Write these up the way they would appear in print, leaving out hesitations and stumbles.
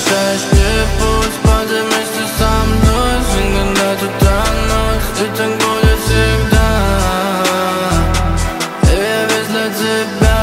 освещаешь мне путь, падай вместе со мной. Жизнь когда-то тонуть, и так будет всегда. Я весь для тебя.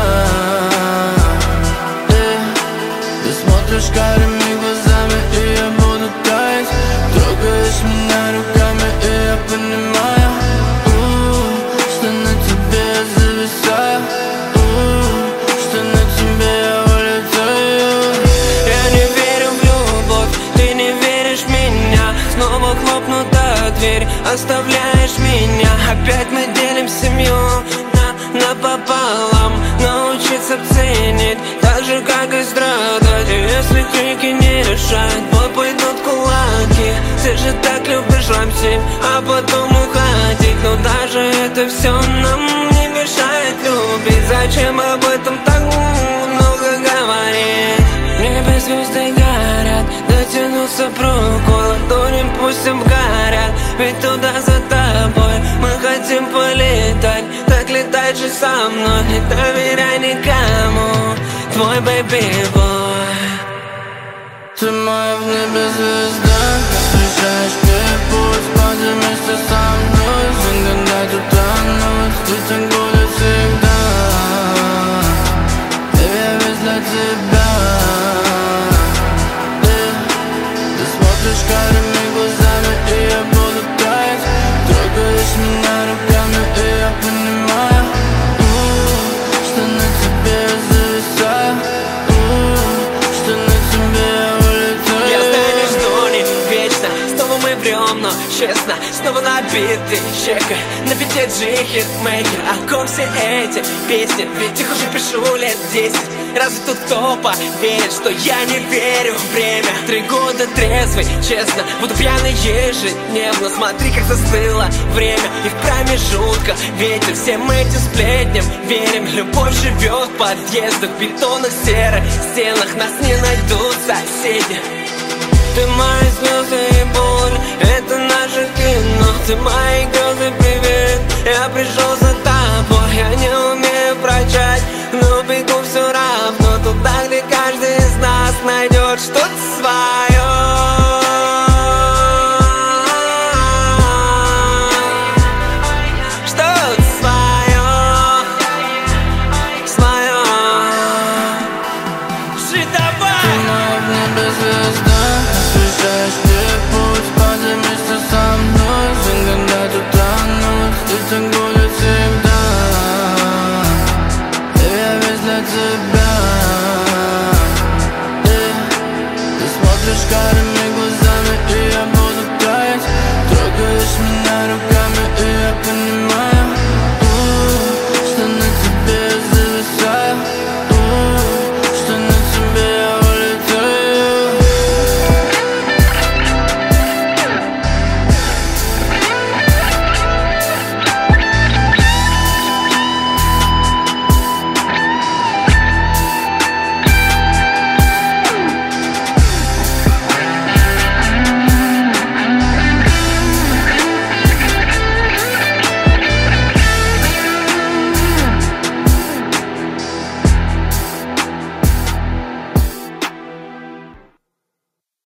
Ты смотришь карими глазами, и я буду таять. Трогаешь меня руками, и я понимаю, что на тебе я зависаю, что на тебе я улетаю. Я не верю в любовь, ты не веришь в меня. Снова хлопнута дверь, оставляешь меня. Опять мы делим семью напополам. Научиться ценить, так же как и страдать. Если крики не решают, бой пойдут кулаки. Ты же так любишь рамсить, а потом уходить. Но даже это все нам не мешает любить. Зачем об этом так много говорить? В небе звезды горят, дотянуться к руку, ладони пусть обгорят. Ведь туда за тобой мы хотим полетать. Так летай же со мной, не доверяй никому, твой бэйби-бой. Ты моя в небе звезда, освещаешь мне путь, падай вместе со мной. Жизнь когда-то тонуть, и так будет всегда. Я весь для тебя. Ты смотришь карими глазами, и я буду таять. Трогаешь меня руками, и я понимаю, что на тебе я зависаю, что на тебе я улетаю. Я знаю, что не вечно, снова мы врем, но честно, снова набитый чекой. На пяте хитмейкер, о ком все эти песни? Ведь их уже пишу лет 10. Разве тут кто поверит, что я не верю в время? 3 года трезвый, честно, буду пьяный ежедневно. Смотри, как застыло время, и в промежутках ветер. Всем этим сплетням верим, любовь живет в подъездах, в бетонных серых стенах. Нас не найдут соседи. Ты мои слезы и боль, это наше кино. Ты мои грезы, привет, я пришел за тобой. Я не умею прощать, но бегу все равно туда, где каждый из нас найдет что-то свое.